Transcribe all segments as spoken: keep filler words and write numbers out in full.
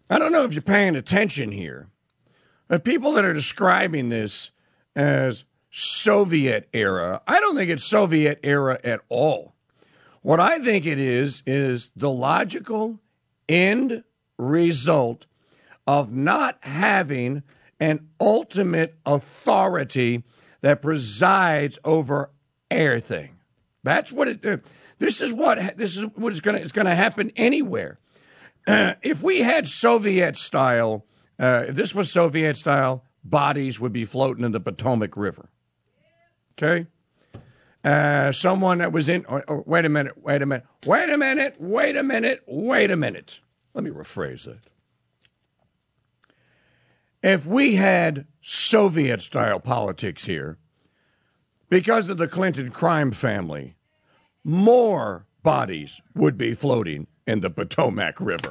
I don't know if you're paying attention here. The people that are describing this as Soviet era, I don't think it's Soviet era at all. What I think it is, is the logical end result of not having an ultimate authority that presides over everything. That's what it is. This is what this is what is going to it's going to happen anywhere. Uh, if we had Soviet style, uh, if this was Soviet style, bodies would be floating in the Potomac River. Okay. Uh, someone that was in, or, or, wait a minute, wait a minute, wait a minute, wait a minute, wait a minute. Let me rephrase that. If we had Soviet-style politics here, because of the Clinton crime family, more bodies would be floating in the Potomac River.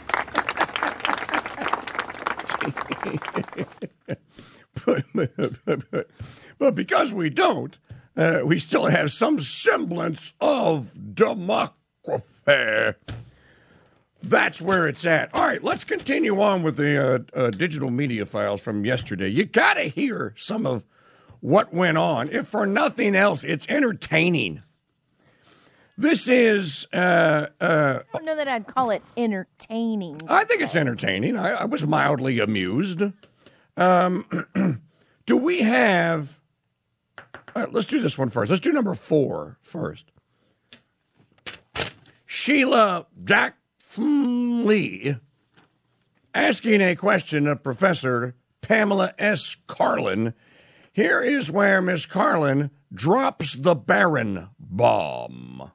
but, but, but, but because we don't, Uh, we still have some semblance of democracy. That's where it's at. All right, let's continue on with the uh, uh, digital media files from yesterday. You got to hear some of what went on. If for nothing else, it's entertaining. This is... Uh, uh, I don't know that I'd call it entertaining. I think it's entertaining. I, I was mildly amused. Um, do we have... All right, let's do this one first. Let's do number four first. Sheila Jack Lee asking a question of Professor Pamela S. Karlan. Here is where Miss Karlan drops the Barron bomb.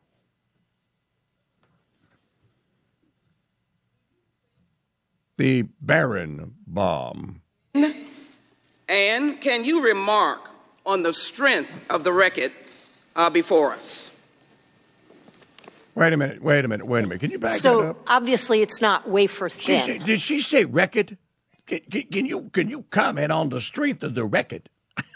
The Barron bomb. And can you remark on the strength of the record uh, before us? Wait a minute, wait a minute, wait a minute. Can you back so that up? Obviously it's not wafer thin. She, did she say record? Can, can, can you can you comment on the strength of the record?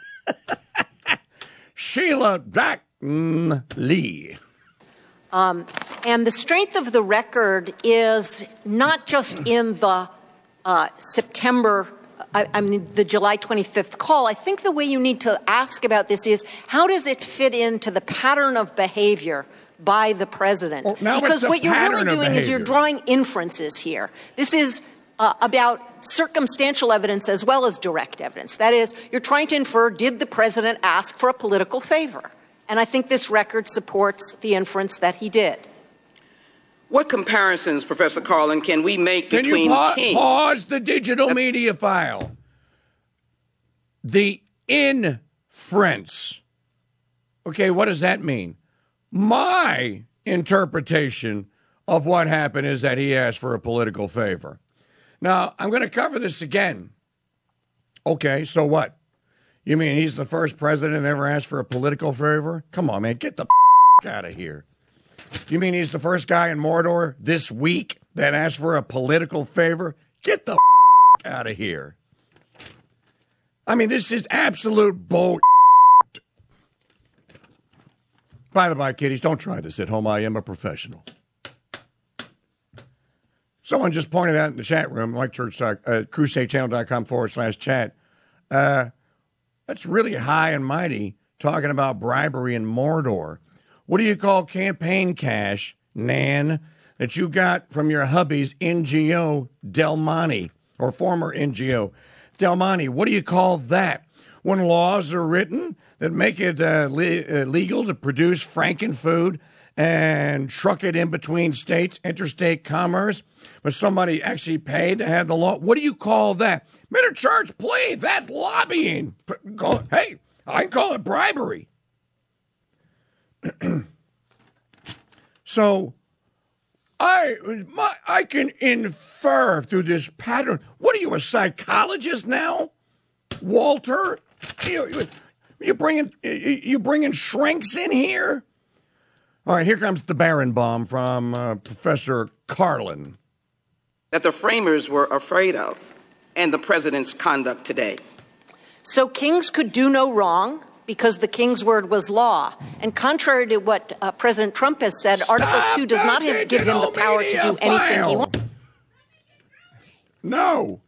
Sheila Jack Lee. Um, and the strength of the record is not just in the uh, September I, I mean, the July twenty-fifth call. I think the way you need to ask about this is, how does it fit into the pattern of behavior by the president? Well, now because it's a what you're really pattern of doing is you're behavior. drawing inferences here. This is uh, about circumstantial evidence as well as direct evidence. That is, you're trying to infer, did the president ask for a political favor? And I think this record supports the inference that he did. What comparisons, Professor Karlan, can we make Can between you pa- kings? pause the digital media file? The inference. Okay, what does that mean? My interpretation of what happened is that he asked for a political favor. Now, I'm going to cover this again. Okay, so what? You mean he's the first president ever asked for a political favor? Come on, man, get the out of here. You mean he's the first guy in Mordor this week that asked for a political favor? Get the out of here. I mean, this is absolute bull. By the by, kiddies, don't try this at home. I am a professional. Someone just pointed out in the chat room, like church, uh, crusadechannel.com forward slash chat. Uh, that's really high and mighty talking about bribery in Mordor. What do you call campaign cash, Nan, that you got from your hubby's N G O, Del Monte, or former N G O, Del Monte? What do you call that? When laws are written that make it uh, le- uh, legal to produce frankenfood and truck it in between states, interstate commerce, but somebody actually paid to have the law. What do you call that? Minute Church, please, that's lobbying. Hey, I call it bribery. So I my, I can infer through this pattern. What are you, a psychologist now, Walter? You, you bringing you bringing shrinks in here? All right, here comes the Barron bomb from uh, Professor Karlan. That the framers were afraid of, and the president's conduct today. So kings could do no wrong because the king's word was law. And contrary to what uh, President Trump has said, Stop Article two does not have, give him the power to do anything he wants. No.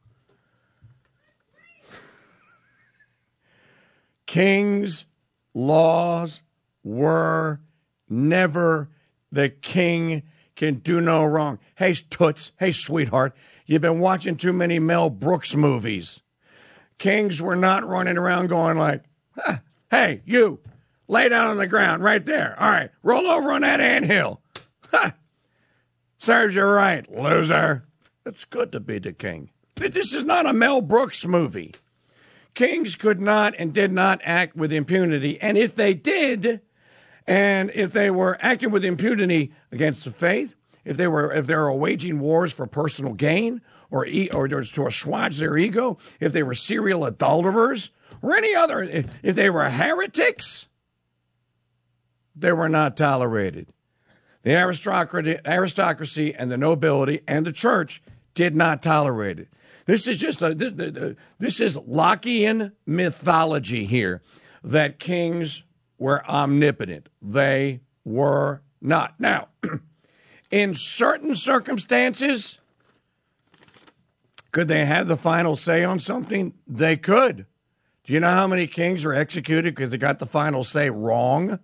King's laws were never the king can do no wrong. Hey, Toots. Hey, sweetheart. You've been watching too many Mel Brooks movies. Kings were not running around going like, huh, hey, you, lay down on the ground right there. All right, roll over on that anthill. Ha! Serves you right, loser. It's good to be the king. This is not a Mel Brooks movie. Kings could not and did not act with impunity. And if they did, and if they were acting with impunity against the faith, if they were if they were waging wars for personal gain or e- or to assuage their ego, if they were serial adulterers or any other, if they were heretics, they were not tolerated. The aristocracy, aristocracy and the nobility and the church did not tolerate it. This is just a this is Lockean mythology here that kings were omnipotent. They were not. Now, in certain circumstances, could they have the final say on something? They could. Do you know how many kings were executed because they got the final say wrong?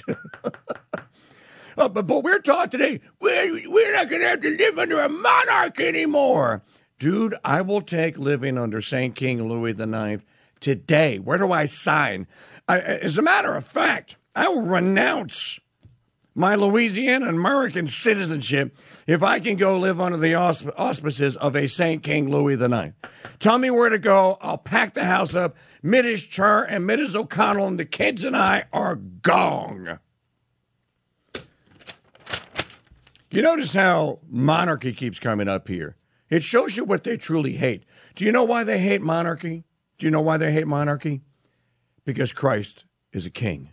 oh, but, but we're taught today, we're, we're not going to have to live under a monarch anymore. Dude, I will take living under Saint King Louis the Ninth today. Where do I sign? I, as a matter of fact, I will renounce my Louisiana American citizenship if I can go live under the ausp- auspices of a Saint King Louis the Ninth. Tell me where to go. I'll pack the house up. Missus Chur and Missus O'Connell and the kids and I are gone. You notice how monarchy keeps coming up here. It shows you what they truly hate. Do you know why they hate monarchy? Do you know why they hate monarchy? Because Christ is a king.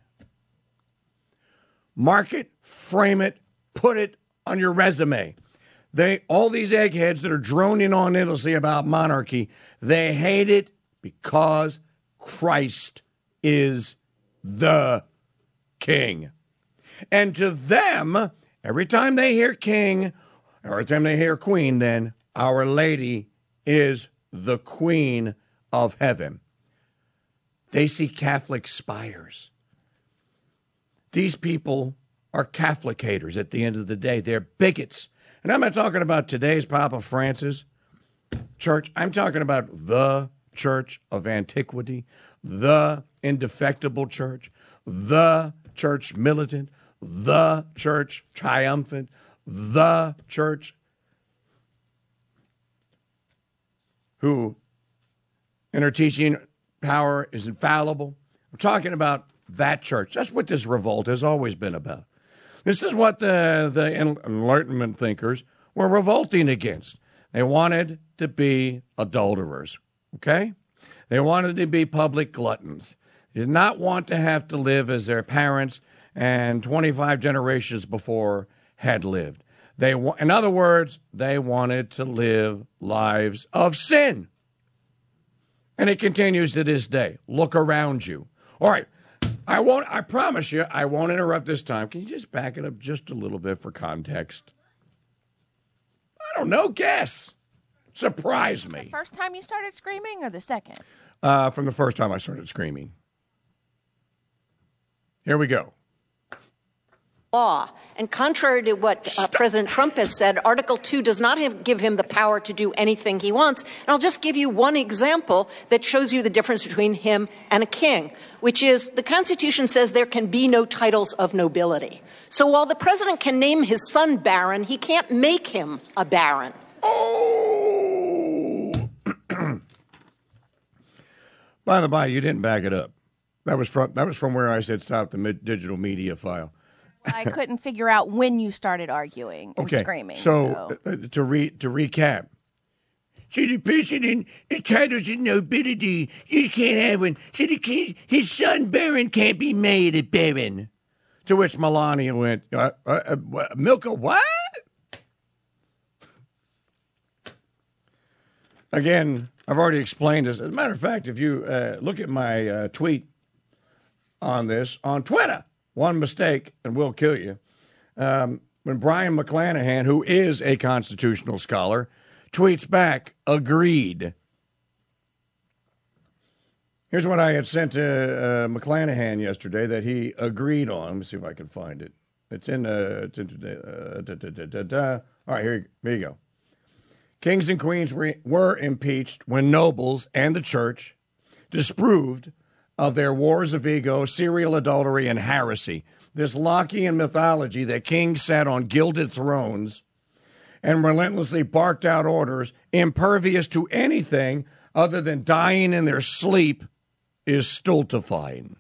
Mark it, frame it, put it on your resume. They, all these eggheads that are droning on endlessly about monarchy, they hate it because Christ is the king. And to them, every time they hear king, every time they hear queen, then Our Lady is the Queen of Heaven. They see Catholic spires. These people are Catholic haters at the end of the day. They're bigots. And I'm not talking about today's Papa Francis church. I'm talking about the church of antiquity, the indefectible church, the church militant, the church triumphant, the church who in her teaching power is infallible. I'm talking about that church. That's what this revolt has always been about. This is what the, the Enlightenment thinkers were revolting against. They wanted to be adulterers, okay? They wanted to be public gluttons. They did not want to have to live as their parents and twenty-five generations before had lived. They, in other words, they wanted to live lives of sin. And it continues to this day. Look around you. All right. I won't, I promise you, I won't interrupt this time. Can you just back it up just a little bit for context? I don't know. Guess. Surprise me. The first time you started screaming or the second? Uh, from the first time I started screaming. Here we go. Law. And contrary to what uh, President Trump has said, Article two does not have, give him the power to do anything he wants. And I'll just give you one example that shows you the difference between him and a king, which is the Constitution says there can be no titles of nobility. So while the president can name his son Baron, he can't make him a baron. Oh! By the by, you didn't back it up. That was from that was from where I said stop the mid- digital media file. I couldn't figure out when you started arguing and okay, screaming. So, so. Uh, to re to recap. So the president titles of nobility, you can't have one. So the king, his son Baron can't be made a baron. To which Melania went, uh, uh, uh, what, Milka, what? Again, I've already explained this. As a matter of fact, if you uh, look at my uh, tweet on this on Twitter, one mistake and we'll kill you. Um, when Brian McClanahan, who is a constitutional scholar, tweets back, agreed. Here's what I had sent to uh, McClanahan yesterday that he agreed on. Let me see if I can find it. It's in, uh, it's in uh, da, da, da, da, da. All right, here, here you go. Kings and queens were, were impeached when nobles and the church disapproved of their wars of ego, serial adultery, and heresy. This Lockean mythology that kings sat on gilded thrones and relentlessly barked out orders, impervious to anything other than dying in their sleep, is stultifying.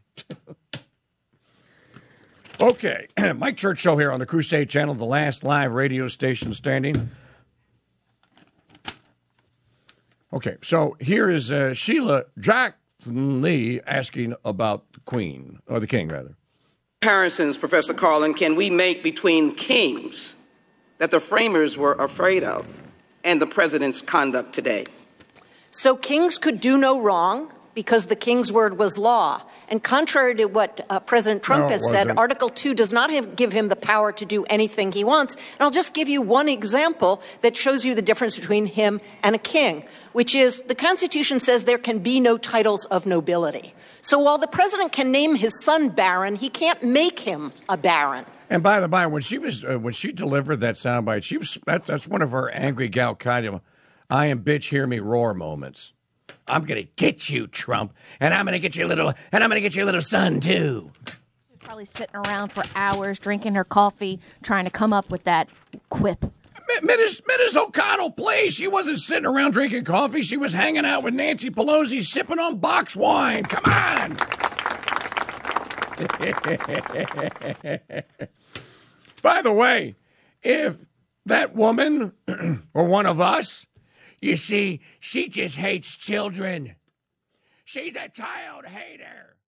Okay, Mike Church Show here on the Crusade Channel, the last live radio station standing. Okay, so here is uh, Sheila Jackson Lee asking about the Queen, or the King, rather. Comparisons, Professor Carlin, can we make between kings that the framers were afraid of and the president's conduct today? So kings could do no wrong because the king's word was law. And contrary to what uh, President Trump No, it has said, wasn't. Article two does not have, give him the power to do anything he wants. And I'll just give you one example that shows you the difference between him and a king, which is the Constitution says there can be no titles of nobility. So while the president can name his son baron, he can't make him a baron. And by the by, when she was uh, when she delivered that soundbite, she was that's that's one of her angry gal kind of "I am bitch, hear me roar" moments. I'm gonna get you, Trump, and I'm gonna get your little and I'm gonna get your little son too. Probably sitting around for hours drinking her coffee, trying to come up with that quip. Missus Missus O'Connell, please. She wasn't sitting around drinking coffee. She was hanging out with Nancy Pelosi, sipping on box wine. Come on. By the way, if that woman were one of us, you see, she just hates children. She's a child hater.